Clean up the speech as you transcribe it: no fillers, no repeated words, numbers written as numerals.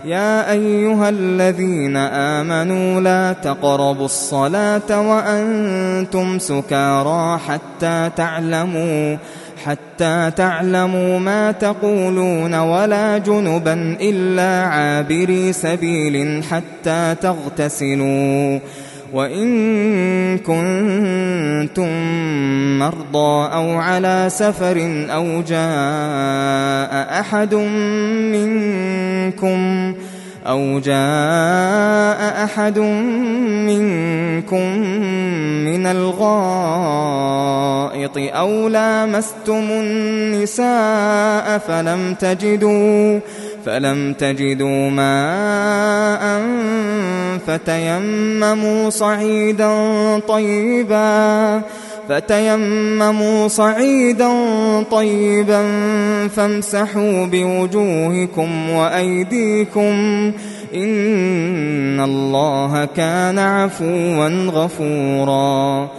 يا أيها الذين آمنوا لا تقربوا الصلاة وأنتم سكارى حتى تعلموا ما تقولون ولا جنبا إلا عابري سبيل حتى تغتسلوا وإن كنتم مرضى أو على سفر أو جاء أحد منكم من الغائط أو لامستم النساء فلم تجدوا ماء فتيمموا صعيدا طيبا فامسحوا بوجوهكم وأيديكم إن الله كان عفوا غفورا